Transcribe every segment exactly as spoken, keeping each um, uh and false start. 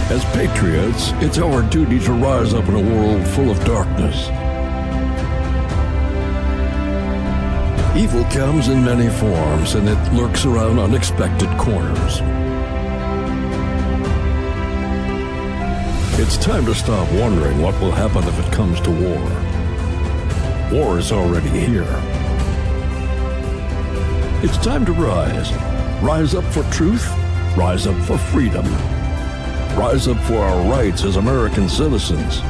As patriots, it's our duty to rise up in a world full of darkness. Evil comes in many forms, and it lurks around unexpected corners. It's time to stop wondering what will happen if it comes to war. War is already here. It's time to rise. Rise up for truth. Rise up for freedom. Rise up for our rights as American citizens.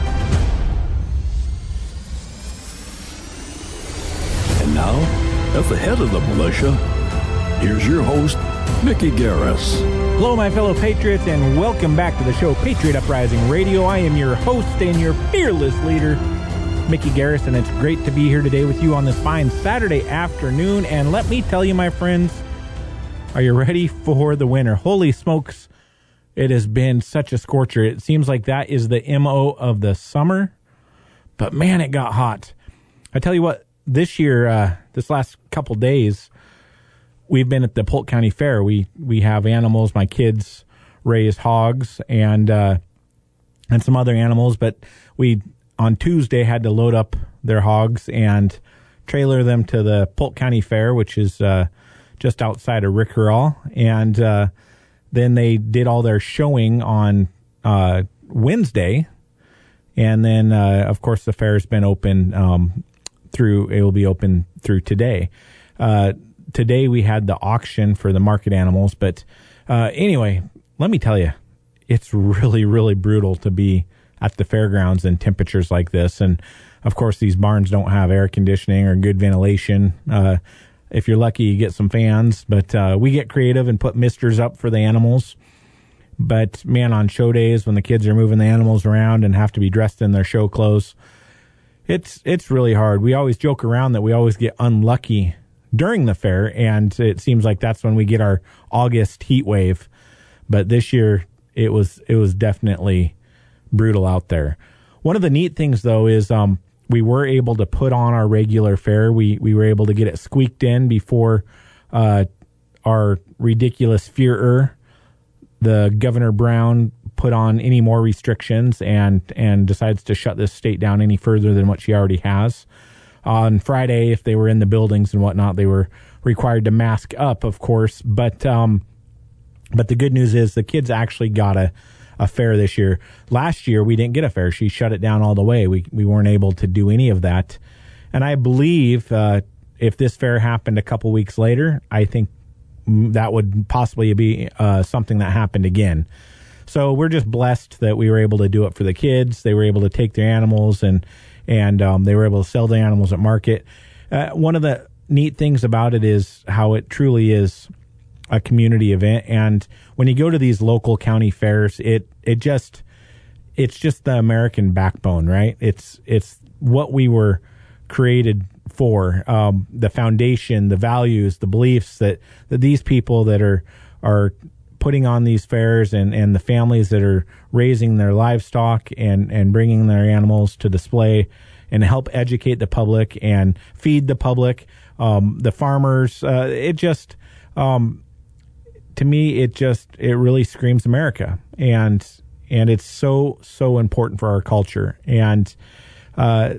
And now, at the head of the militia, here's your host, Mickey Garris. Hello, my fellow patriots, and welcome back to the show, Patriot Uprising Radio. I am your host and your fearless leader, Mickey Garris, and it's great to be here today with you on this fine Saturday afternoon. And let me tell you, my friends, are you ready for the winter? Holy smokes, it has been such a scorcher. It seems like that is the M O of the summer, but man, it got hot. I tell you what, this year, uh, this last couple days, we've been at the Polk County Fair. We we have animals. My kids raise hogs and uh, and some other animals, but we on Tuesday had to load up their hogs and trailer them to the Polk County Fair, which is uh, just outside of Rickerall, and uh, then they did all their showing on uh, Wednesday, and then uh, of course the fair's been open um, through. It will be open through today. Uh, today we had the auction for the market animals, but uh, anyway, let me tell you, it's really, really brutal to be at the fairgrounds in temperatures like this, and of course these barns don't have air conditioning or good ventilation. Uh, If you're lucky, you get some fans, but uh, we get creative and put misters up for the animals. But, man, on show days when the kids are moving the animals around and have to be dressed in their show clothes, it's it's really hard. We always joke around that we always get unlucky during the fair, and it seems like that's when we get our August heat wave. But this year, it was it was definitely brutal out there. One of the neat things, though, is um, we were able to put on our regular fair. We we were able to get it squeaked in before uh, our ridiculous Führer, the Governor Brown, put on any more restrictions and and decides to shut this state down any further than what she already has. On Friday, if they were in the buildings and whatnot, they were required to mask up, of course. But um, but the good news is the kids actually got a. a fair this year. Last year, we didn't get a fair. She shut it down all the way. We we weren't able to do any of that. And I believe uh, if this fair happened a couple weeks later, I think that would possibly be uh, something that happened again. So we're just blessed that we were able to do it for the kids. They were able to take their animals and, and um, they were able to sell the animals at market. Uh, one of the neat things about it is how it truly is a community event, and when you go to these local county fairs, it it just it's just the American backbone, right? It's it's what we were created for, um, the foundation, the values, the beliefs that, that these people that are are putting on these fairs, and, and the families that are raising their livestock and, and bringing their animals to display and help educate the public and feed the public, um, the farmers. Uh, it just um, To me, it just, it really screams America, and and it's so, so important for our culture. And uh,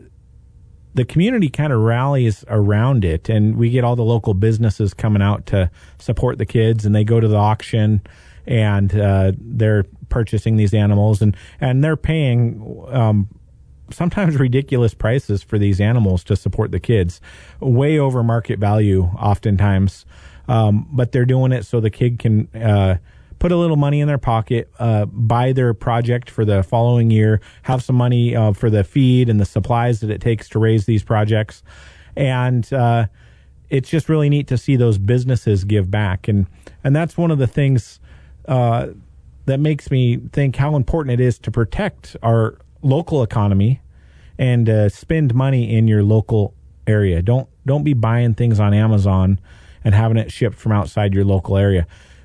the community kind of rallies around it, and we get all the local businesses coming out to support the kids, and they go to the auction, and uh, they're purchasing these animals, and, and they're paying um, sometimes ridiculous prices for these animals to support the kids, way over market value oftentimes. Um, but they're doing it so the kid can uh, put a little money in their pocket, uh, buy their project for the following year, have some money uh, for the feed and the supplies that it takes to raise these projects. And uh, it's just really neat to see those businesses give back. And, and that's one of the things uh, that makes me think how important it is to protect our local economy and uh, spend money in your local area. Don't don't be buying things on Amazon and having it shipped from outside your local area.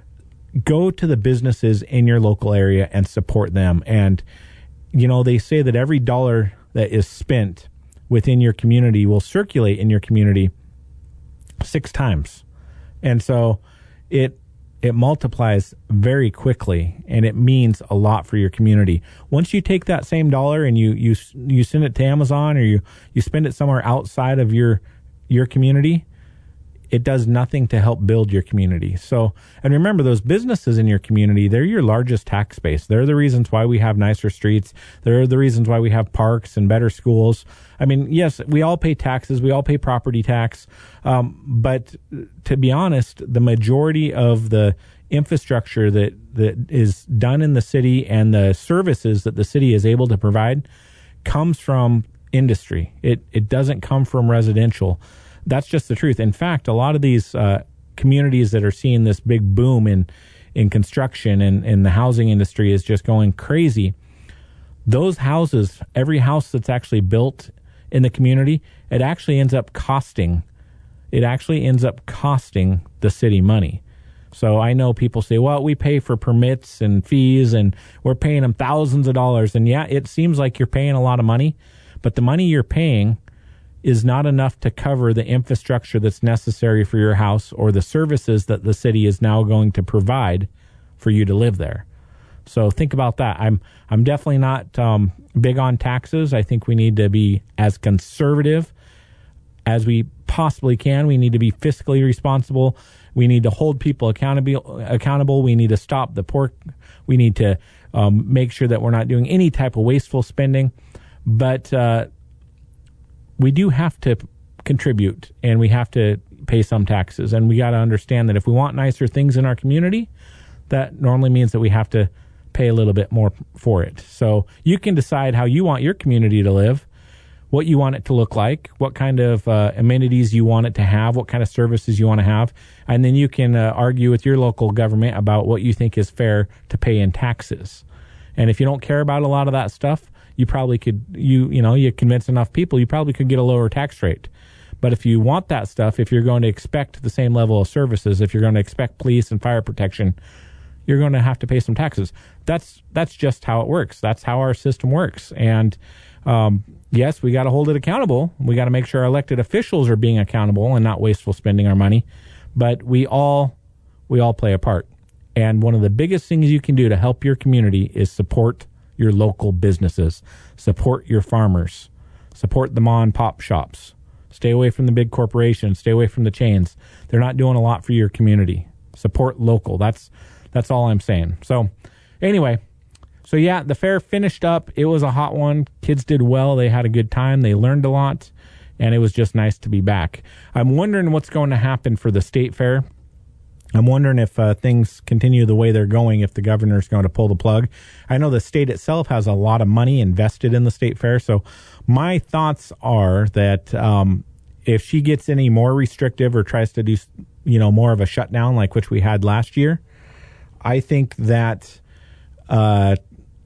Go to the businesses in your local area and support them. And, you know, they say that every dollar that is spent within your community will circulate in your community six times. And so it it multiplies very quickly, and it means a lot for your community. Once you take that same dollar and you you you send it to Amazon, or you you spend it somewhere outside of your your community, it does nothing to help build your community. So, and remember, those businesses in your community, they're your largest tax base. They're the reasons why we have nicer streets. They're the reasons why we have parks and better schools. I mean, yes, we all pay taxes. We all pay property tax. Um, but to be honest, the majority of the infrastructure that, that is done in the city and the services that the city is able to provide comes from industry. It, it doesn't come from residential. That's just the truth. In fact, a lot of these uh, communities that are seeing this big boom in, in construction and, and the housing industry is just going crazy. Those houses, every house that's actually built in the community, it actually ends up costing, it actually ends up costing the city money. So I know people say, well, we pay for permits and fees and we're paying them thousands of dollars. And yeah, it seems like you're paying a lot of money, but the money you're paying is not enough to cover the infrastructure that's necessary for your house or the services that the city is now going to provide for you to live there. So think about that. I'm I'm definitely not um, big on taxes. I think we need to be as conservative as we possibly can. We need to be fiscally responsible. We need to hold people accountable. Accountable. We need to stop the pork. We need to um, make sure that we're not doing any type of wasteful spending. But uh, we do have to contribute, and we have to pay some taxes. And we got to understand that if we want nicer things in our community, that normally means that we have to pay a little bit more for it. So you can decide how you want your community to live, what you want it to look like, what kind of uh, amenities you want it to have, what kind of services you want to have, and then you can uh, argue with your local government about what you think is fair to pay in taxes. And if you don't care about a lot of that stuff, you probably could, you you know, you convince enough people, you probably could get a lower tax rate. But if you want that stuff, if you're going to expect the same level of services, if you're going to expect police and fire protection, you're going to have to pay some taxes. That's that's just how it works. That's how our system works. And um, yes, we got to hold it accountable. We got to make sure our elected officials are being accountable and not wasteful spending our money. But we all we all play a part. And one of the biggest things you can do to help your community is support your local businesses, support your farmers, support the mom and pop shops. Stay away from the big corporations, stay away from the chains. They're not doing a lot for your community. Support local. That's that's all I'm saying. So anyway, so yeah, the fair finished up. It was a hot one. Kids did well. They had a good time. They learned a lot, and it was just nice to be back. I'm wondering what's going to happen for the state fair. I'm wondering if uh, things continue the way they're going, if the governor's going to pull the plug. I know the state itself has a lot of money invested in the state fair, so my thoughts are that um, if she gets any more restrictive or tries to do, you know, more of a shutdown like which we had last year, I think that uh,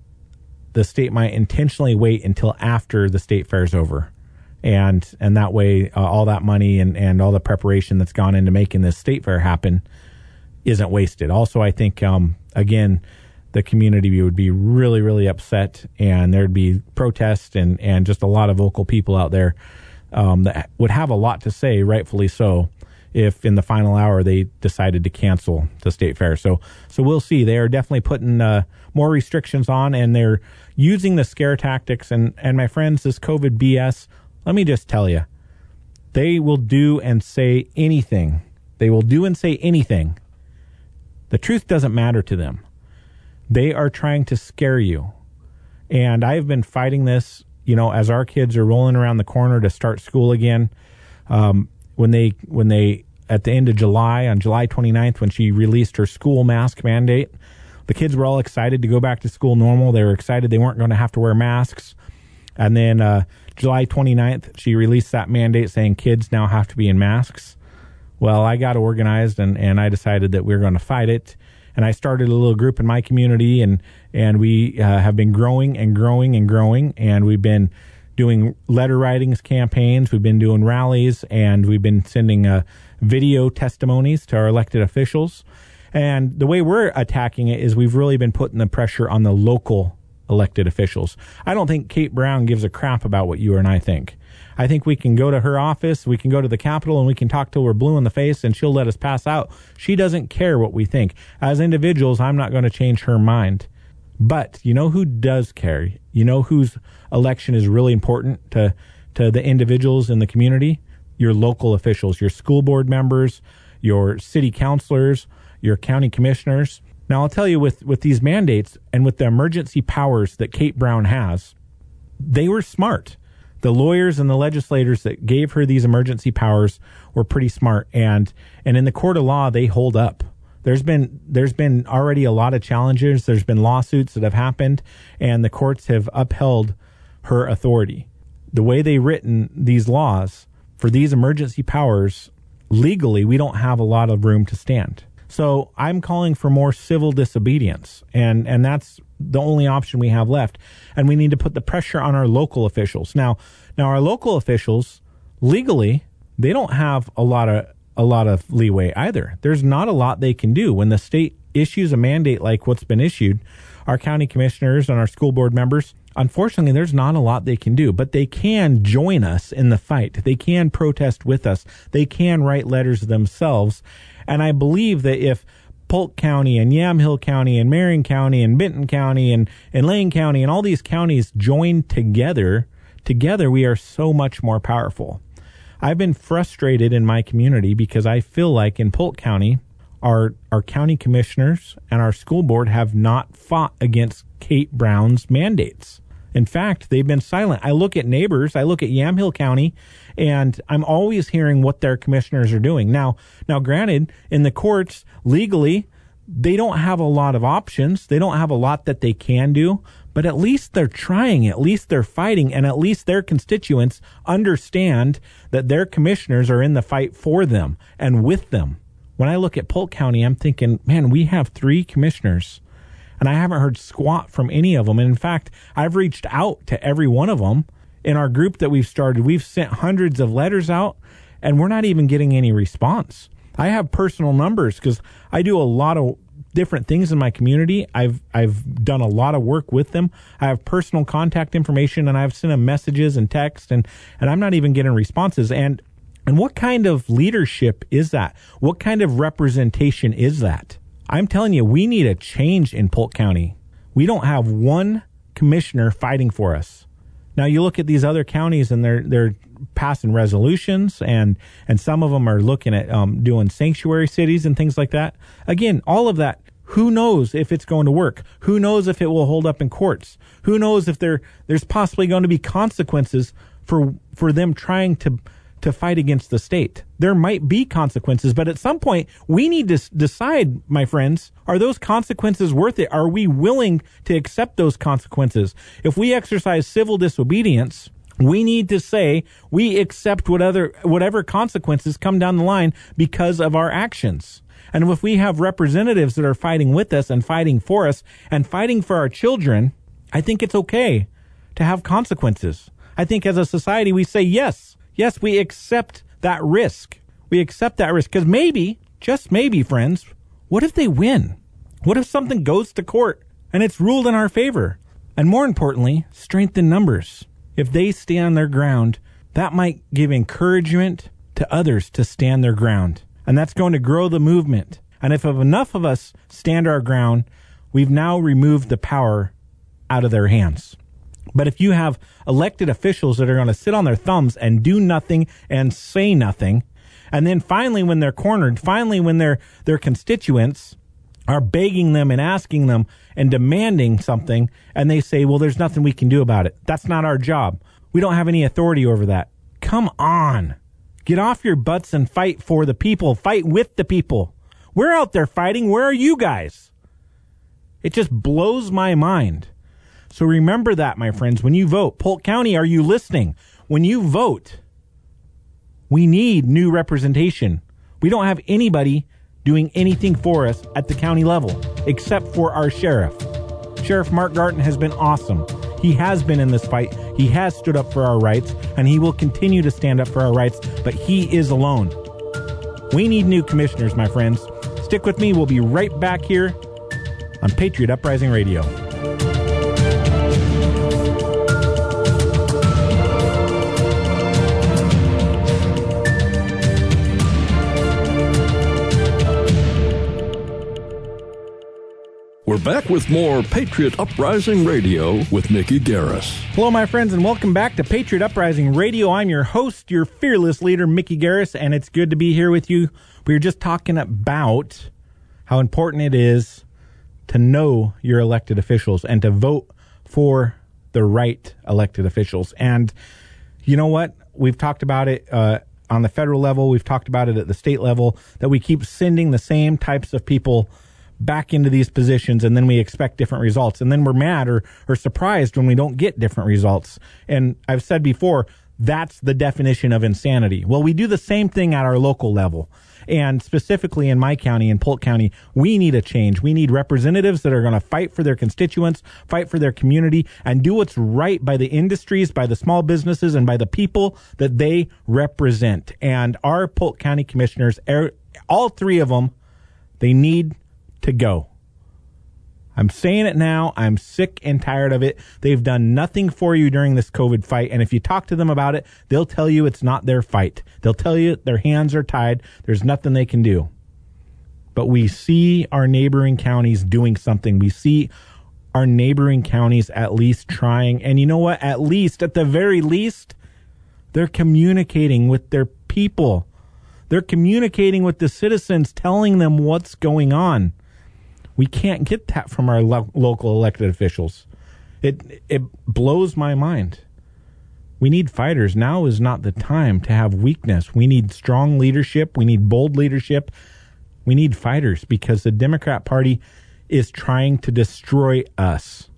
the state might intentionally wait until after the state fair is over. And and that way, uh, all that money and, and all the preparation that's gone into making this state fair happen isn't wasted. Also, I think, um, again, the community would be really, really upset, and there'd be protests and, and just a lot of vocal people out there um, that would have a lot to say, rightfully so, if in the final hour they decided to cancel the state fair. So so we'll see. They are definitely putting uh, more restrictions on, and they're using the scare tactics. And, and my friends, this COVID B S, let me just tell you, they will do and say anything. They will do and say anything. The truth doesn't matter to them. They are trying to scare you. And I've been fighting this, you know, as our kids are rolling around the corner to start school again. Um, when they, when they, at the end of July, on July twenty-ninth, when she released her school mask mandate, the kids were all excited to go back to school normal. They were excited they weren't going to have to wear masks. And then uh, July twenty-ninth, she released that mandate saying kids now have to be in masks. Well, I got organized, and, and I decided that we were going to fight it. And I started a little group in my community, and, and we uh, have been growing and growing and growing. And we've been doing letter writings campaigns. We've been doing rallies, and we've been sending uh, video testimonies to our elected officials. And the way we're attacking it is we've really been putting the pressure on the local elected officials. I don't think Kate Brown gives a crap about what you and I think. I think we can go to her office, we can go to the Capitol, and we can talk till we're blue in the face, and she'll let us pass out. She doesn't care what we think. As individuals, I'm not going to change her mind. But you know who does care? You know whose election is really important to, to the individuals in the community? Your local officials, your school board members, your city councilors, your county commissioners. Now, I'll tell you, with, with these mandates and with the emergency powers that Kate Brown has, they were smart. The lawyers and the legislators that gave her these emergency powers were pretty smart. And, and in the court of law, they hold up. There's been there's been already a lot of challenges. There's been lawsuits that have happened, and the courts have upheld her authority. The way they've written these laws for these emergency powers, legally, we don't have a lot of room to stand. So I'm calling for more civil disobedience, and, and that's the only option we have left. And we need to put the pressure on our local officials. Now, now our local officials, legally, they don't have a lot of a lot of leeway either. There's not a lot they can do. When the state issues a mandate like what's been issued, our county commissioners and our school board members, unfortunately, there's not a lot they can do, but they can join us in the fight. They can protest with us. They can write letters themselves. And I believe that if Polk County and Yamhill County and Marion County and Benton County and, and Lane County and all these counties join together, together we are so much more powerful. I've been frustrated in my community because I feel like in Polk County, our our county commissioners and our school board have not fought against Kate Brown's mandates. In fact, they've been silent. I look at neighbors, I look at Yamhill County, and I'm always hearing what their commissioners are doing. Now, now, granted, in the courts, legally, they don't have a lot of options. They don't have a lot that they can do, but at least they're trying, at least they're fighting, and at least their constituents understand that their commissioners are in the fight for them and with them. When I look at Polk County, I'm thinking, man, we have three commissioners, and I haven't heard squat from any of them. And in fact, I've reached out to every one of them in our group that we've started. We've sent hundreds of letters out, and we're not even getting any response. I have personal numbers because I do a lot of different things in my community. I've I've done a lot of work with them. I have personal contact information, and I've sent them messages and text, and, and I'm not even getting responses. And and what kind of leadership is that? What kind of representation is that? I'm telling you, we need a change in Polk County. We don't have one commissioner fighting for us. Now, you look at these other counties, and they're they're passing resolutions, and and some of them are looking at um, doing sanctuary cities and things like that. Again, all of that, who knows if it's going to work? Who knows if it will hold up in courts? Who knows if there there's possibly going to be consequences for for them trying to to fight against the state? There might be consequences, but at some point, we need to decide, my friends, are those consequences worth it? Are we willing to accept those consequences? If we exercise civil disobedience, we need to say we accept whatever, whatever consequences come down the line because of our actions. And if we have representatives that are fighting with us and fighting for us and fighting for our children, I think it's okay to have consequences. I think as a society, we say, yes, yes, we accept that risk. We accept that risk because maybe, just maybe, friends, what if they win? What if something goes to court and it's ruled in our favor? And more importantly, strength in numbers. If they stand their ground, that might give encouragement to others to stand their ground. And that's going to grow the movement. And if enough of us stand our ground, we've now removed the power out of their hands. But if you have elected officials that are going to sit on their thumbs and do nothing and say nothing, and then finally when they're cornered, finally when their their constituents are begging them and asking them and demanding something, and they say, well, there's nothing we can do about it. That's not our job. We don't have any authority over that. Come on. Get off your butts and fight for the people. Fight with the people. We're out there fighting. Where are you guys? It just blows my mind. So remember that, my friends, when you vote. Polk County, are you listening? When you vote, we need new representation. We don't have anybody doing anything for us at the county level, except for our sheriff. Sheriff Mark Garton has been awesome. He has been in this fight. He has stood up for our rights, and he will continue to stand up for our rights, but he is alone. We need new commissioners, my friends. Stick with me. We'll be right back here on Patriot Uprising Radio. We're back with more Patriot Uprising Radio with Mickey Garris. Hello, my friends, and welcome back to Patriot Uprising Radio. I'm your host, your fearless leader, Mickey Garris, and it's good to be here with you. We were just talking about how important it is to know your elected officials and to vote for the right elected officials. And you know what? We've talked about it uh, on the federal level. We've talked about it at the state level, that we keep sending the same types of people back into these positions, and then we expect different results. And then we're mad or, or surprised when we don't get different results. And I've said before, that's the definition of insanity. Well, we do the same thing at our local level. And specifically in my county, in Polk County, we need a change. We need representatives that are going to fight for their constituents, fight for their community, and do what's right by the industries, by the small businesses, and by the people that they represent. And our Polk County commissioners, all three of them, they need to go. I'm saying it now. I'm sick and tired of it. They've done nothing for you during this COVID fight. And if you talk to them about it, they'll tell you it's not their fight. They'll tell you their hands are tied. There's nothing they can do. But we see our neighboring counties doing something. We see our neighboring counties at least trying. And you know what? At least, at the very least, they're communicating with their people. They're communicating with the citizens, telling them what's going on. We can't get that from our lo- local elected officials. It it blows my mind. We need fighters. Now is not the time to have weakness. We need strong leadership. We need bold leadership. We need fighters because the Democrat Party is trying to destroy us.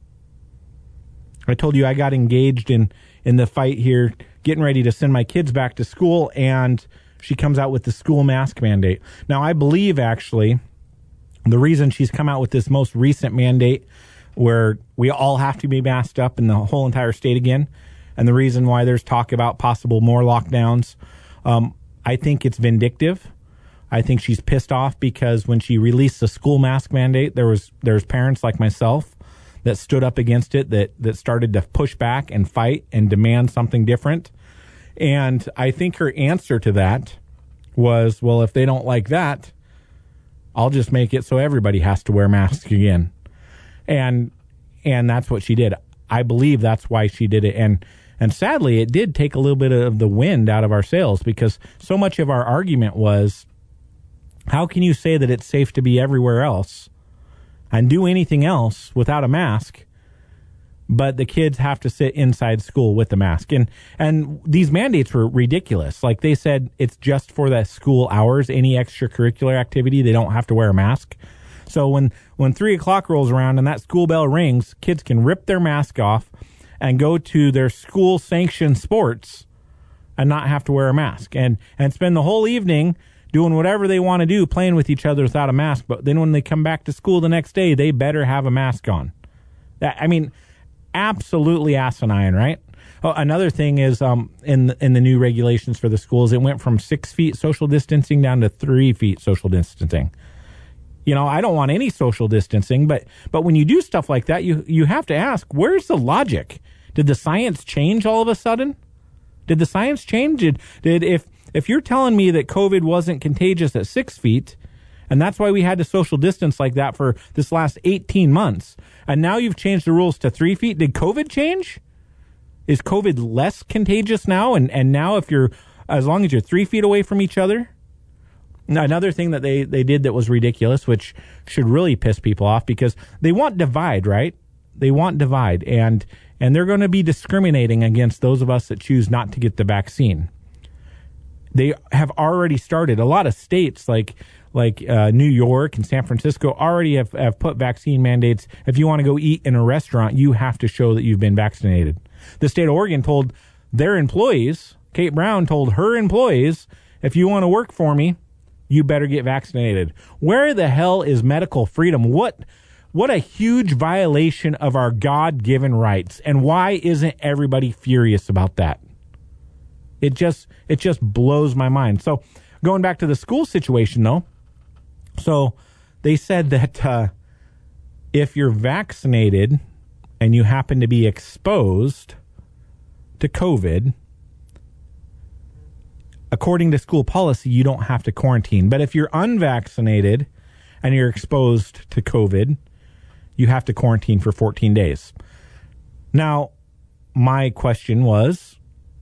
I told you I got engaged in, in the fight here, getting ready to send my kids back to school, and she comes out with the school mask mandate. Now, I believe, actually, the reason she's come out with this most recent mandate where we all have to be masked up in the whole entire state again, and the reason why there's talk about possible more lockdowns, um, I think it's vindictive. I think she's pissed off because when she released the school mask mandate, there was there was parents like myself that stood up against it, that, that started to push back and fight and demand something different. And I think her answer to that was, well, if they don't like that, I'll just make it so everybody has to wear masks again. And and that's what she did. I believe that's why she did it. And and sadly, it did take a little bit of the wind out of our sails because so much of our argument was, how can you say that it's safe to be everywhere else and do anything else without a mask, but the kids have to sit inside school with the mask? And and these mandates were ridiculous. Like they said, it's just for the school hours, any extracurricular activity, they don't have to wear a mask. So when, when three o'clock rolls around and that school bell rings, kids can rip their mask off and go to their school sanctioned sports and not have to wear a mask and, and spend the whole evening doing whatever they want to do, playing with each other without a mask. But then when they come back to school the next day, they better have a mask on. That, I mean, absolutely asinine, right? Oh, another thing is um, in in the new regulations for the schools, it went from six feet social distancing down to three feet social distancing. You know, I don't want any social distancing, but but when you do stuff like that, you you have to ask, where's the logic? Did the science change all of a sudden? Did the science change? Did, did if if you're telling me that COVID wasn't contagious at six feet, and that's why we had to social distance like that for this last eighteen months, and now you've changed the rules to three feet, did COVID change? Is COVID less contagious now? And, and now if you're, as long as you're three feet away from each other? Another thing that they, they did that was ridiculous, which should really piss people off because they want divide, right? They want divide. And, and they're going to be discriminating against those of us that choose not to get the vaccine. They have already started. A lot of states like like uh, New York and San Francisco already have, have put vaccine mandates. If you want to go eat in a restaurant, you have to show that you've been vaccinated. The state of Oregon told their employees, Kate Brown told her employees, if you want to work for me, you better get vaccinated. Where the hell is medical freedom? What what a huge violation of our God-given rights. And why isn't everybody furious about that? It just it just blows my mind. So going back to the school situation, though, so they said that uh, if you're vaccinated and you happen to be exposed to COVID, according to school policy, you don't have to quarantine. But if you're unvaccinated and you're exposed to COVID, you have to quarantine for fourteen days. Now, my question was,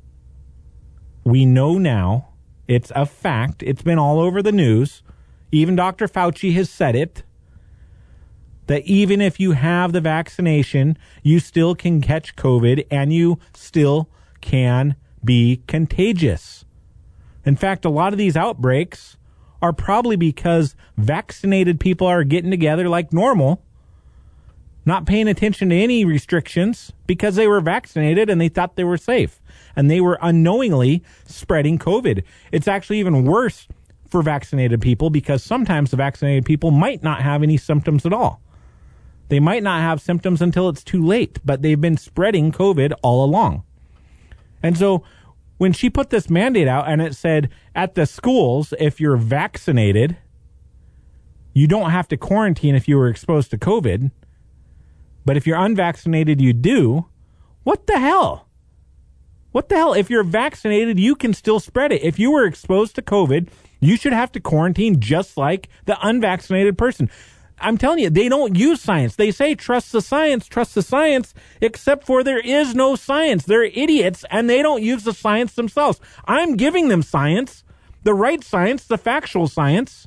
we know now, it's a fact, it's been all over the news, even Doctor Fauci has said it, that even if you have the vaccination, you still can catch COVID and you still can be contagious. In fact, a lot of these outbreaks are probably because vaccinated people are getting together like normal, not paying attention to any restrictions because they were vaccinated and they thought they were safe. And they were unknowingly spreading COVID. It's actually even worse for vaccinated people because sometimes the vaccinated people might not have any symptoms at all. They might not have symptoms until it's too late, but they've been spreading COVID all along. And so when she put this mandate out and it said at the schools, if you're vaccinated, you don't have to quarantine if you were exposed to COVID. But if you're unvaccinated, you do. What the hell? What the hell? If you're vaccinated, you can still spread it. If you were exposed to COVID, you should have to quarantine just like the unvaccinated person. I'm telling you, they don't use science. They say, trust the science, trust the science, except for there is no science. They're idiots, and they don't use the science themselves. I'm giving them science, the right science, the factual science,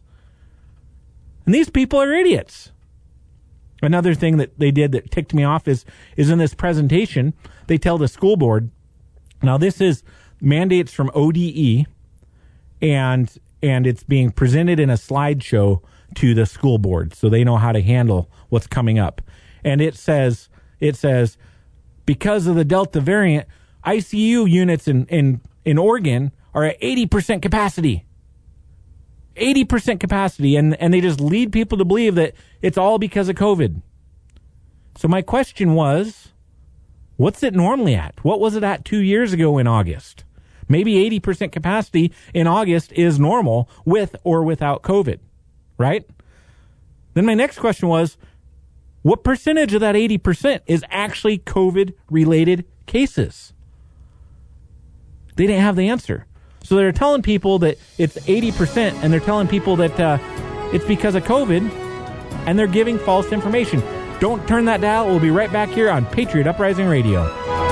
and these people are idiots. Another thing that they did that ticked me off is, is in this presentation, they tell the school board, now this is mandates from O D E, and and it's being presented in a slideshow to the school board so they know how to handle what's coming up. And it says, it says, because of the Delta variant, I C U units in, in, in Oregon are at eighty percent capacity. eighty percent capacity. And, and they just lead people to believe that it's all because of COVID. So my question was, what's it normally at? What was it at two years ago in August? Maybe eighty percent capacity in August is normal with or without COVID. Right? Then my next question was, what percentage of that eighty percent is actually COVID-related cases? They didn't have the answer. So they're telling people that it's eighty percent, and they're telling people that uh, it's because of COVID, and they're giving false information. Don't turn that dial. We'll be right back here on Patriot Uprising Radio.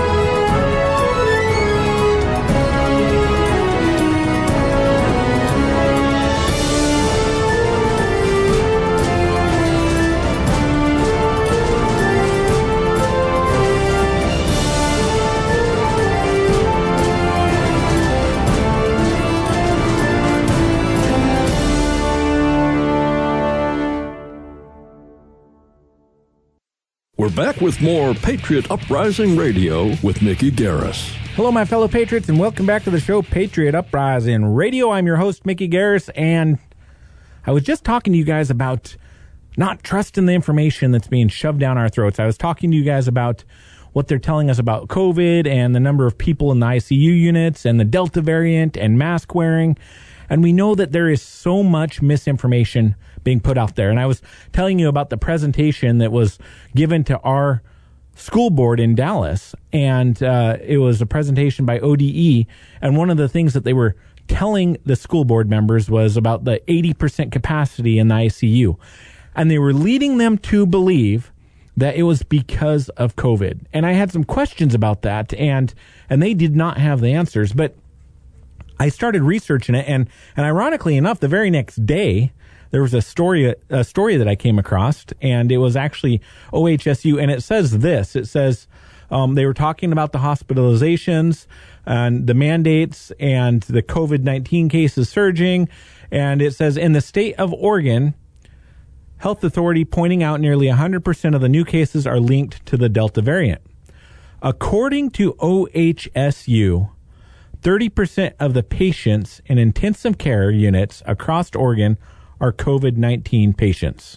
We're back with more Patriot Uprising Radio with Mickey Garris. Hello, my fellow patriots, and welcome back to the show, Patriot Uprising Radio. I'm your host, Mickey Garris, and I was just talking to you guys about not trusting the information that's being shoved down our throats. I was talking to you guys about what they're telling us about COVID and the number of people in the I C U units and the Delta variant and mask wearing. And we know that there is so much misinformation being put out there. And I was telling you about the presentation that was given to our school board in Dallas. And uh, it was a presentation by O D E. And one of the things that they were telling the school board members was about the eighty percent capacity in the I C U. And they were leading them to believe that it was because of COVID. And I had some questions about that, and and they did not have the answers. But I started researching it, and, and ironically enough, the very next day, there was a story a story that I came across, and it was actually O H S U, and it says this. It says um, they were talking about the hospitalizations and the mandates and the COVID nineteen cases surging, and it says, in the state of Oregon, health authority pointing out nearly one hundred percent of the new cases are linked to the Delta variant. According to O H S U, thirty percent of the patients in intensive care units across Oregon are COVID nineteen patients.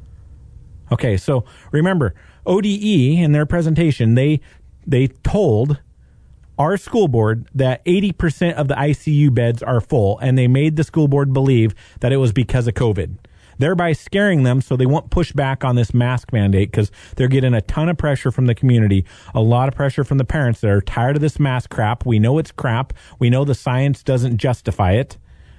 Okay, so remember, O D E, in their presentation, they they told our school board that eighty percent of the I C U beds are full, and they made the school board believe that it was because of COVID, thereby scaring them so they won't push back on this mask mandate because they're getting a ton of pressure from the community, a lot of pressure from the parents that are tired of this mask crap. We know it's crap. We know the science doesn't justify it.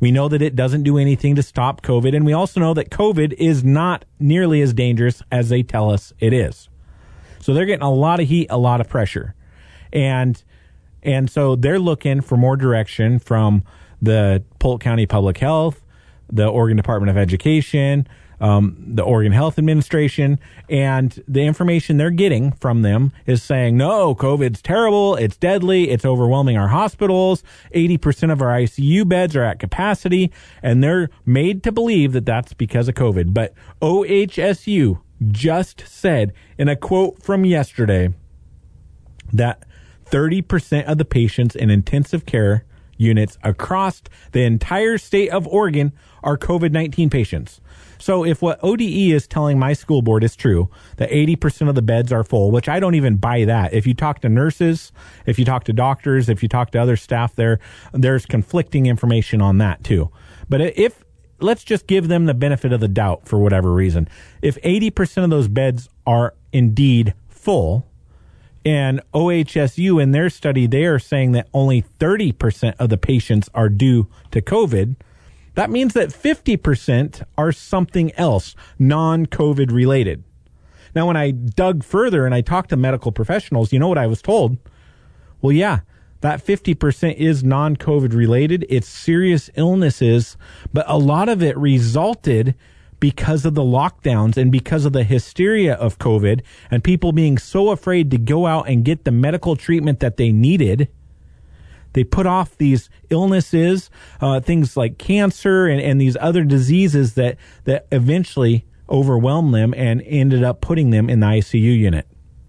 We know that it doesn't do anything to stop COVID, and we also know that COVID is not nearly as dangerous as they tell us it is. So they're getting a lot of heat, a lot of pressure. And and so they're looking for more direction from the Polk County Public Health, the Oregon Department of Education, um, the Oregon Health Administration, and the information they're getting from them is saying, no, COVID's terrible, it's deadly, it's overwhelming our hospitals, eighty percent of our I C U beds are at capacity, and they're made to believe that that's because of COVID. But O H S U just said in a quote from yesterday that thirty percent of the patients in intensive care units across the entire state of Oregon are COVID nineteen patients. So if what O D E is telling my school board is true, that eighty percent of the beds are full, which I don't even buy that. If you talk to nurses, if you talk to doctors, if you talk to other staff there, there's conflicting information on that too. But if, let's just give them the benefit of the doubt for whatever reason. If eighty percent of those beds are indeed full, and O H S U in their study, they are saying that only thirty percent of the patients are due to COVID, that means that fifty percent are something else, non-COVID related. Now, when I dug further and I talked to medical professionals, you know what I was told? Well, yeah, that fifty percent is non-COVID related. It's serious illnesses, but a lot of it resulted because of the lockdowns and because of the hysteria of COVID and people being so afraid to go out and get the medical treatment that they needed. They put off these illnesses, uh, things like cancer and, and these other diseases that, that eventually overwhelmed them and ended up putting them in the I C U unit.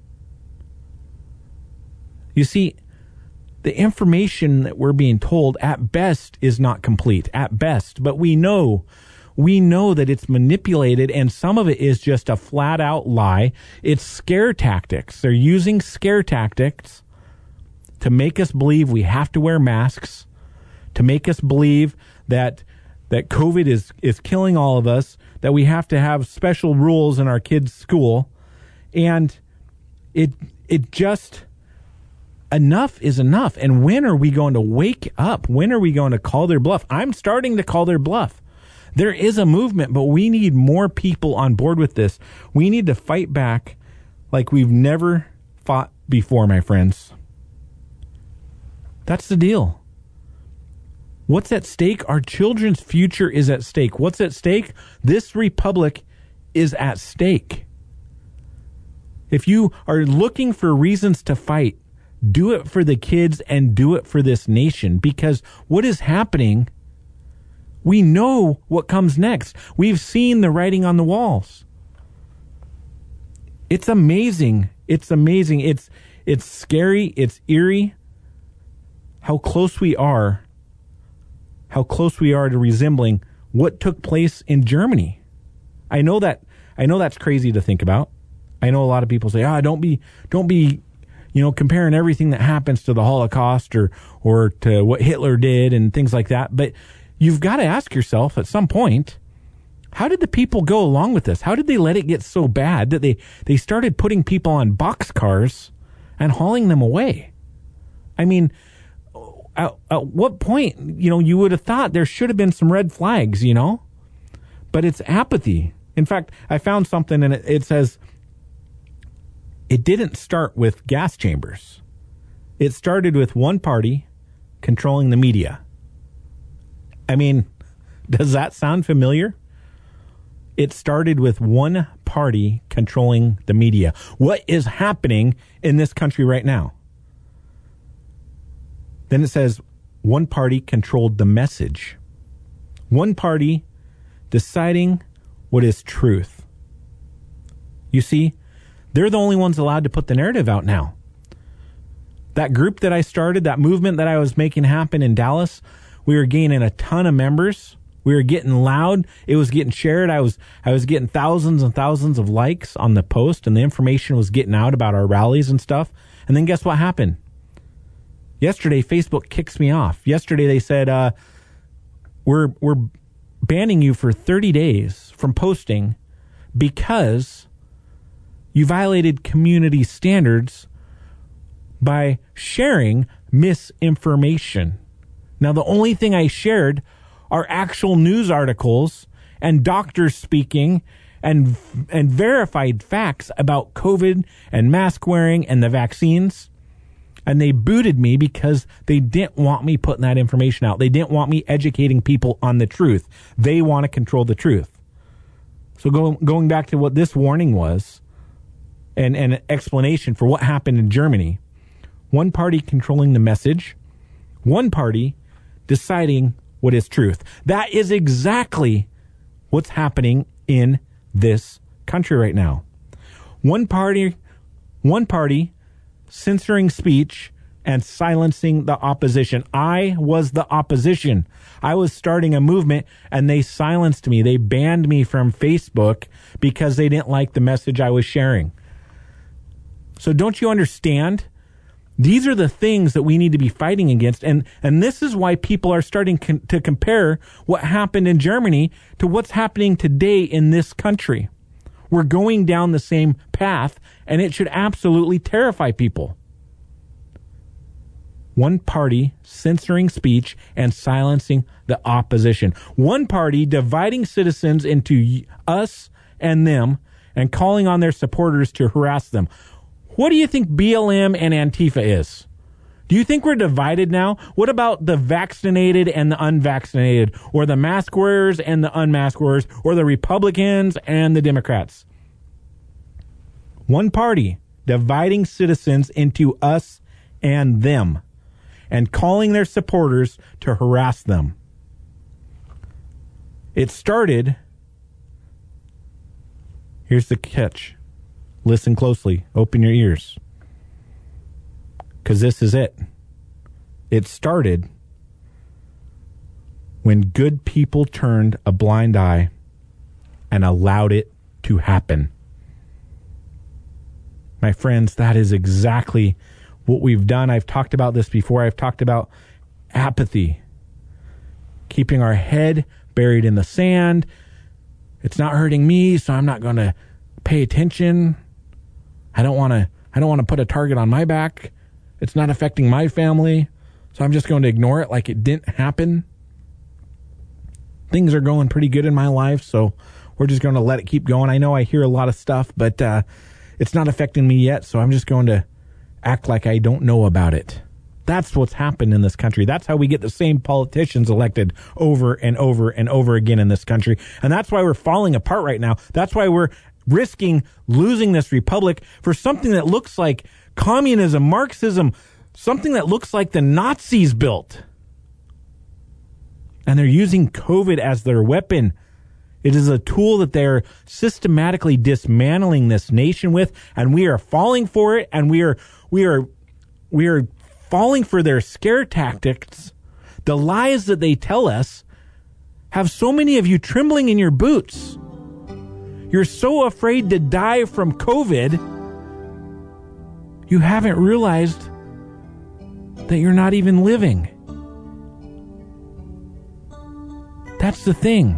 You see, the information that we're being told at best is not complete, at best, but we know We know that it's manipulated, and some of it is just a flat-out lie. It's scare tactics. They're using scare tactics to make us believe we have to wear masks, to make us believe that that COVID is, is killing all of us, that we have to have special rules in our kids' school. And it it just, enough is enough. And when are we going to wake up? When are we going to call their bluff? I'm starting to call their bluff. There is a movement, but we need more people on board with this. We need to fight back like we've never fought before, my friends. That's the deal. What's at stake? Our children's future is at stake. What's at stake? This republic is at stake. If you are looking for reasons to fight, do it for the kids and do it for this nation, because what is happening, we know what comes next. We've seen the writing on the walls. It's amazing. It's amazing. It's it's scary. It's eerie. How close we are. How close we are to resembling what took place in Germany. I know that. I know that's crazy to think about. I know a lot of people say, "Ah, don't be, don't be, you know, comparing everything that happens to the Holocaust or or to what Hitler did and things like that." But you've got to ask yourself at some point, how did the people go along with this? How did they let it get so bad that they, they started putting people on boxcars and hauling them away? I mean, at, at what point, you know, you would have thought there should have been some red flags, you know? But it's apathy. In fact, I found something and it, it says it didn't start with gas chambers. It started with one party controlling the media. I mean, does that sound familiar? It started with one party controlling the media. What is happening in this country right now? Then it says one party controlled the message. One party deciding what is truth. You see, they're the only ones allowed to put the narrative out now. That group that I started, that movement that I was making happen in Dallas, we were gaining a ton of members. We were getting loud. It was getting shared. I was I was getting thousands and thousands of likes on the post, and the information was getting out about our rallies and stuff. And then guess what happened? Yesterday, Facebook kicks me off. Yesterday, they said, uh, we're we're banning you for thirty days from posting because you violated community standards by sharing misinformation. Now, the only thing I shared are actual news articles and doctors speaking and and verified facts about COVID and mask wearing and the vaccines. And they booted me because they didn't want me putting that information out. They didn't want me educating people on the truth. They want to control the truth. So going going back to what this warning was and, and an explanation for what happened in Germany, one party controlling the message, one party deciding what is truth. That is exactly what's happening in this country right now. One party, one party censoring speech and silencing the opposition. I was the opposition. I was starting a movement and they silenced me. They banned me from Facebook because they didn't like the message I was sharing. So don't you understand? These are the things that we need to be fighting against. And, and this is why people are starting con- to compare what happened in Germany to what's happening today in this country. We're going down the same path, and it should absolutely terrify people. One party censoring speech and silencing the opposition. One party dividing citizens into us and them and calling on their supporters to harass them. What do you think B L M and Antifa is? Do you think we're divided now? What about the vaccinated and the unvaccinated, or the mask wearers and the unmasked wearers, or the Republicans and the Democrats? One party dividing citizens into us and them and calling their supporters to harass them. It started, here's the catch. Listen closely. Open your ears. Because this is it. It started when good people turned a blind eye and allowed it to happen. My friends, that is exactly what we've done. I've talked about this before. I've talked about apathy. Keeping our head buried in the sand. It's not hurting me, so I'm not going to pay attention. I don't want to I don't want to put a target on my back. It's not affecting my family, so I'm just going to ignore it like it didn't happen. Things are going pretty good in my life, so we're just going to let it keep going. I know I hear a lot of stuff, but uh, it's not affecting me yet, so I'm just going to act like I don't know about it. That's what's happened in this country. That's how we get the same politicians elected over and over and over again in this country. And that's why we're falling apart right now. That's why we're risking losing this republic for something that looks like communism, Marxism, something that looks like the Nazis built. And they're using COVID as their weapon. It is a tool that they're systematically dismantling this nation with, and we are falling for it, and we are we are we are falling for their scare tactics. The lies that they tell us have so many of you trembling in your boots. You're so afraid to die from COVID, you haven't realized that you're not even living. That's the thing.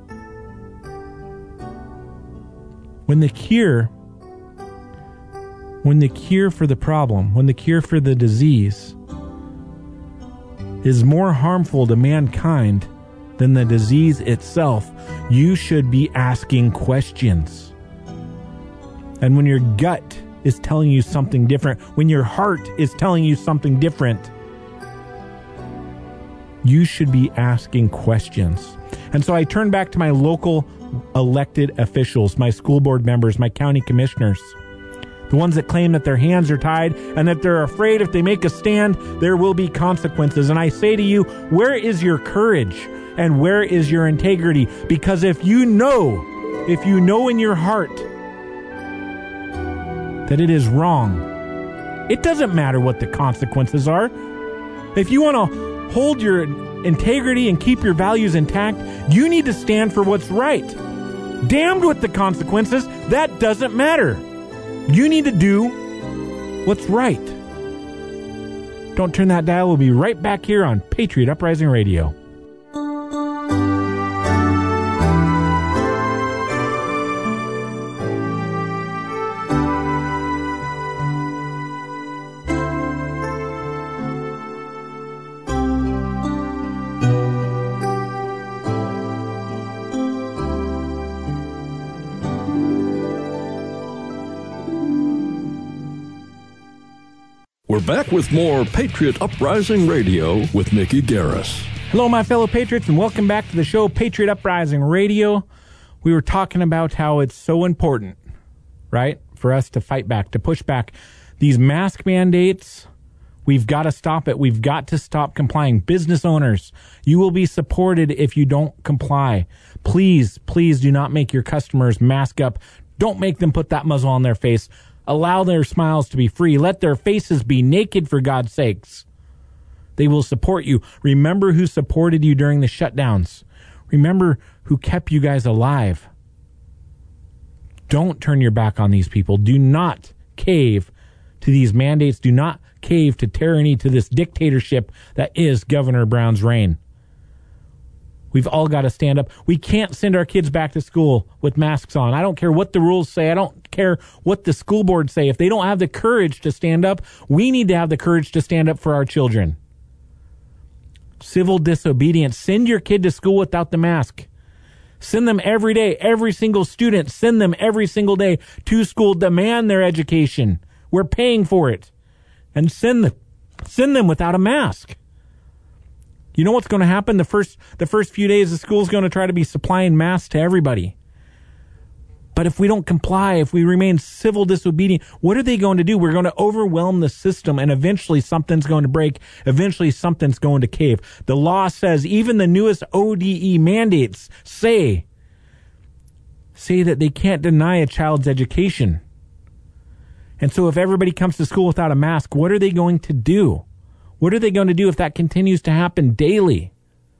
When the cure, when the cure for the problem, when the cure for the disease is more harmful to mankind than the disease itself, you should be asking questions. And when your gut is telling you something different, when your heart is telling you something different, you should be asking questions. And so I turn back to my local elected officials, my school board members, my county commissioners, the ones that claim that their hands are tied and that they're afraid if they make a stand, there will be consequences. And I say to you, where is your courage and where is your integrity? Because if you know, if you know in your heart that it is wrong, it doesn't matter what the consequences are. If you want to hold your integrity and keep your values intact, you need to stand for what's right. Damned with the consequences, that doesn't matter. You need to do what's right. Don't turn that dial. We'll be right back here on Patriot Uprising Radio. We're back with more Patriot Uprising Radio with Mickey Garris. Hello, my fellow patriots, and welcome back to the show, Patriot Uprising Radio. We were talking about how it's so important, right, for us to fight back, to push back. These mask mandates, we've got to stop it. We've got to stop complying. Business owners, you will be supported if you don't comply. Please, please do not make your customers mask up. Don't make them put that muzzle on their face. Allow their smiles to be free. Let their faces be naked, for God's sakes. They will support you. Remember who supported you during the shutdowns. Remember who kept you guys alive. Don't turn your back on these people. Do not cave to these mandates. Do not cave to tyranny, to this dictatorship that is Governor Brown's reign. We've all got to stand up. We can't send our kids back to school with masks on. I don't care what the rules say. I don't care what the school board say. If they don't have the courage to stand up, we need to have the courage to stand up for our children. Civil disobedience. Send your kid to school without the mask. Send them every day. Every single student, send them every single day to school. Demand their education. We're paying for it. And send them, send them without a mask. You know what's going to happen? The first the first few days, the school's going to try to be supplying masks to everybody. But if we don't comply, if we remain civil disobedient, what are they going to do? We're going to overwhelm the system, and eventually something's going to break. Eventually something's going to cave. The law says, even the newest O D E mandates say, say that they can't deny a child's education. And so if everybody comes to school without a mask, what are they going to do? What are they going to do if that continues to happen daily?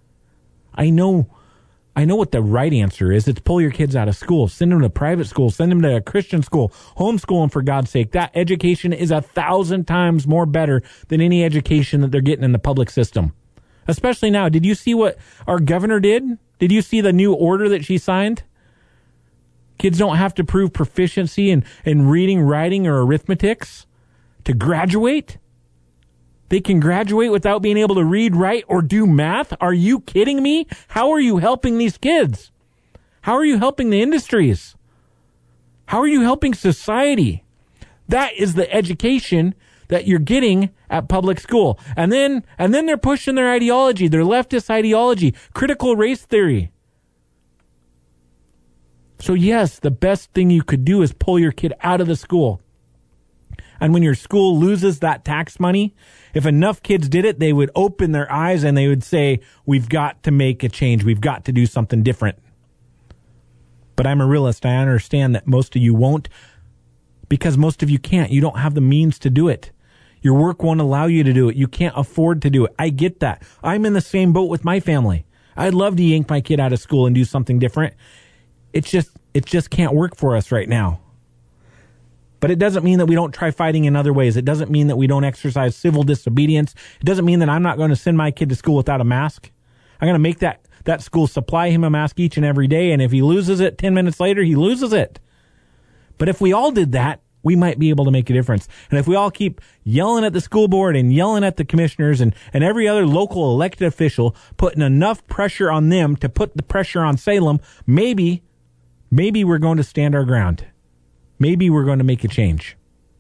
I know, I know what the right answer is. It's pull your kids out of school. Send them to private school. Send them to a Christian school. Homeschool them, for God's sake. That education is a thousand times more better than any education that they're getting in the public system. Especially now. Did you see what our governor did? Did you see the new order that she signed? Kids don't have to prove proficiency in, in reading, writing, or arithmetics to graduate. They can graduate without being able to read, write, or do math? Are you kidding me? How are you helping these kids? How are you helping the industries? How are you helping society? That is the education that you're getting at public school. And then, and then they're pushing their ideology, their leftist ideology, critical race theory. So yes, the best thing you could do is pull your kid out of the school. And when your school loses that tax money, if enough kids did it, they would open their eyes and they would say, we've got to make a change. We've got to do something different. But I'm a realist. I understand that most of you won't, because most of you can't. You don't have the means to do it. Your work won't allow you to do it. You can't afford to do it. I get that. I'm in the same boat with my family. I'd love to yank my kid out of school and do something different. It's just, it just can't work for us right now. But it doesn't mean that we don't try fighting in other ways. It doesn't mean that we don't exercise civil disobedience. It doesn't mean that I'm not going to send my kid to school without a mask. I'm going to make that, that school supply him a mask each and every day. And if he loses it ten minutes later, he loses it. But if we all did that, we might be able to make a difference. And if we all keep yelling at the school board and yelling at the commissioners and, and every other local elected official, putting enough pressure on them to put the pressure on Salem, maybe, maybe we're going to stand our ground. Maybe we're going to make a change.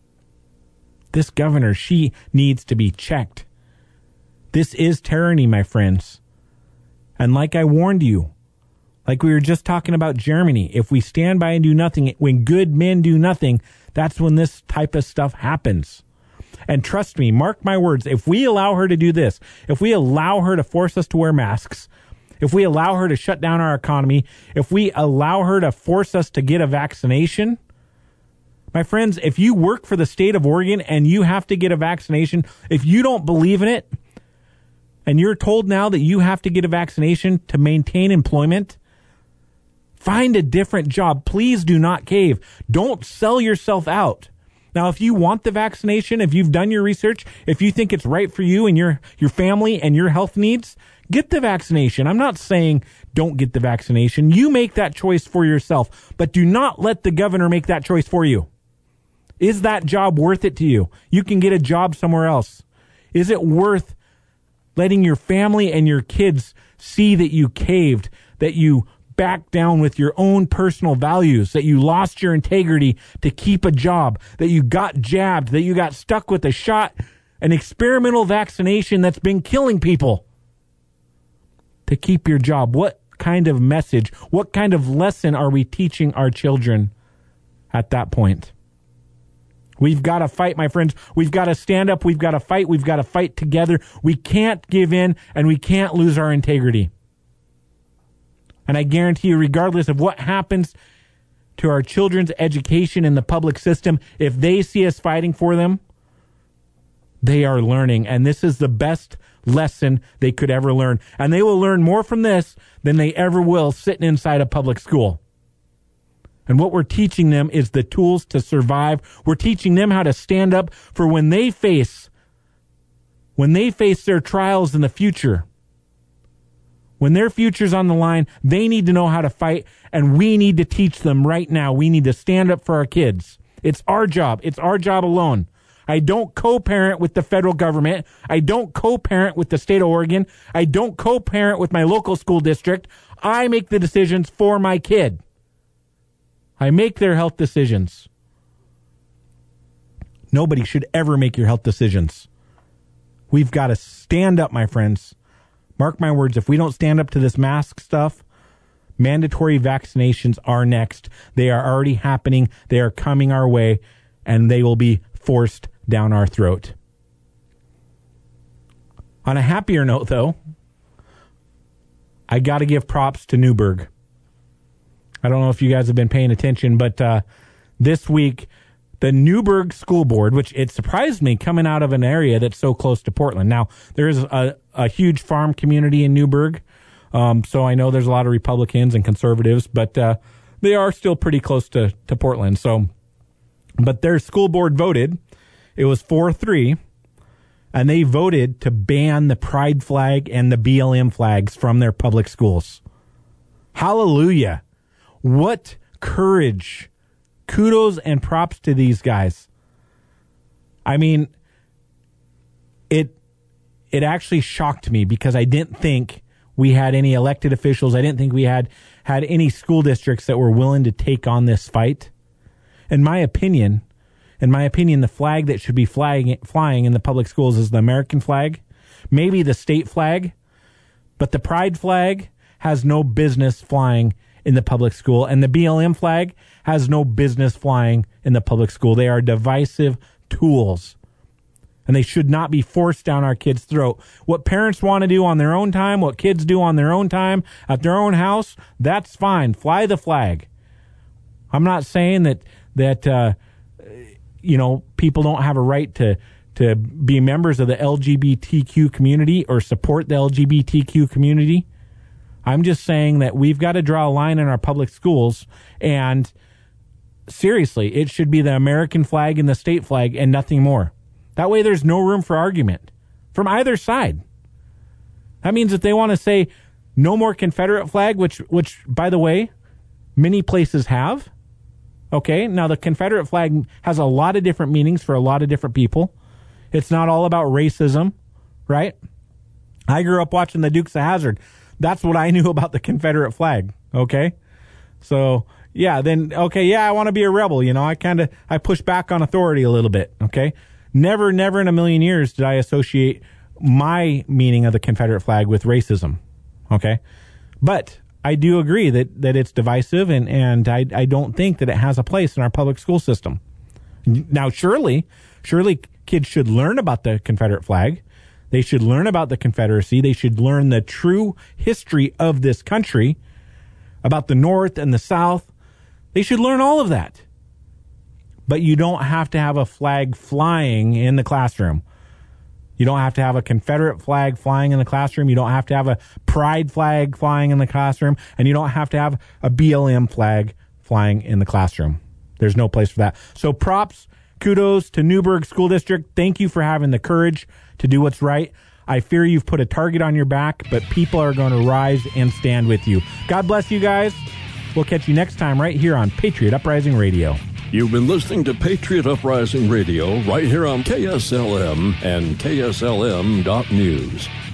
This governor, she needs to be checked. This is tyranny, my friends. And like I warned you, like we were just talking about Germany, if we stand by and do nothing, when good men do nothing, that's when this type of stuff happens. And trust me, mark my words, if we allow her to do this, if we allow her to force us to wear masks, if we allow her to shut down our economy, if we allow her to force us to get a vaccination, my friends, if you work for the state of Oregon and you have to get a vaccination, if you don't believe in it, and you're told now that you have to get a vaccination to maintain employment, find a different job. Please do not cave. Don't sell yourself out. Now, if you want the vaccination, if you've done your research, if you think it's right for you and your, your family and your health needs, get the vaccination. I'm not saying don't get the vaccination. You make that choice for yourself, but do not let the governor make that choice for you. Is that job worth it to you? You can get a job somewhere else. Is it worth letting your family and your kids see that you caved, that you back down with your own personal values, that you lost your integrity to keep a job, that you got jabbed, that you got stuck with a shot, an experimental vaccination that's been killing people to keep your job. What kind of message, what kind of lesson are we teaching our children at that point? We've got to fight, my friends. We've got to stand up. We've got to fight. We've got to fight together. We can't give in, and we can't lose our integrity. And I guarantee you, regardless of what happens to our children's education in the public system, if they see us fighting for them, they are learning. And this is the best lesson they could ever learn. And they will learn more from this than they ever will sitting inside a public school. And what we're teaching them is the tools to survive. We're teaching them how to stand up for when they face, when they face their trials in the future. When their future's on the line, they need to know how to fight, and we need to teach them right now. We need to stand up for our kids. It's our job. It's our job alone. I don't co-parent with the federal government. I don't co-parent with the state of Oregon. I don't co-parent with my local school district. I make the decisions for my kid. I make their health decisions. Nobody should ever make your health decisions. We've got to stand up, my friends. Mark my words, if we don't stand up to this mask stuff, mandatory vaccinations are next. They are already happening. They are coming our way, and they will be forced down our throat. On a happier note, though, I got to give props to Newberg. I don't know if you guys have been paying attention, but uh, this week, the Newberg School Board, which it surprised me coming out of an area that's so close to Portland. Now, there is a, a huge farm community in Newberg, um, so I know there's a lot of Republicans and conservatives, but uh, they are still pretty close to, to Portland. So, but their school board voted. It was four three, and they voted to ban the pride flag and the B L M flags from their public schools. Hallelujah. What courage. Kudos and props to these guys. I mean, it it actually shocked me because I didn't think we had any elected officials. I didn't think we had had any school districts that were willing to take on this fight. In my opinion, in my opinion, the flag that should be flying flying in the public schools is the American flag, maybe the state flag, but the pride flag has no business flying in the public school, and the B L M flag has no business flying in the public school. They are divisive tools, and they should not be forced down our kids' throat. What parents want to do on their own time, what kids do on their own time, at their own house, that's fine. Fly the flag. I'm not saying that, that uh, you know, people don't have a right to, to be members of the L G B T Q community or support the L G B T Q community. I'm just saying that we've got to draw a line in our public schools, and seriously, it should be the American flag and the state flag and nothing more. That way there's no room for argument from either side. That means that they want to say no more Confederate flag, which, which, by the way, many places have. Okay, now the Confederate flag has a lot of different meanings for a lot of different people. It's not all about racism, right? I grew up watching the Dukes of Hazzard. That's what I knew about the Confederate flag, okay? So, yeah, then, okay, yeah, I want to be a rebel, you know? I kind of, I push back on authority a little bit, okay? Never, never in a million years did I associate my meaning of the Confederate flag with racism, okay? But I do agree that, that it's divisive, and, and I, I don't think that it has a place in our public school system. Now, surely, surely kids should learn about the Confederate flag. They should learn about the Confederacy. They should learn the true history of this country, about the North and the South. They should learn all of that. But you don't have to have a flag flying in the classroom. You don't have to have a Confederate flag flying in the classroom. You don't have to have a pride flag flying in the classroom. And you don't have to have a B L M flag flying in the classroom. There's no place for that. So props, kudos to Newberg School District. Thank you for having the courage to do what's right. I fear you've put a target on your back, but people are going to rise and stand with you. God bless you guys. We'll catch you next time right here on Patriot Uprising Radio. You've been listening to Patriot Uprising Radio right here on K S L M and K S L M dot news.